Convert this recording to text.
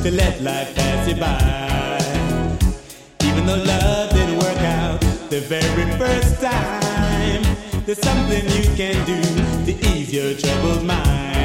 to let life pass you by. Even though love didn't work out the very first time, there's something you can do to ease your troubled mind.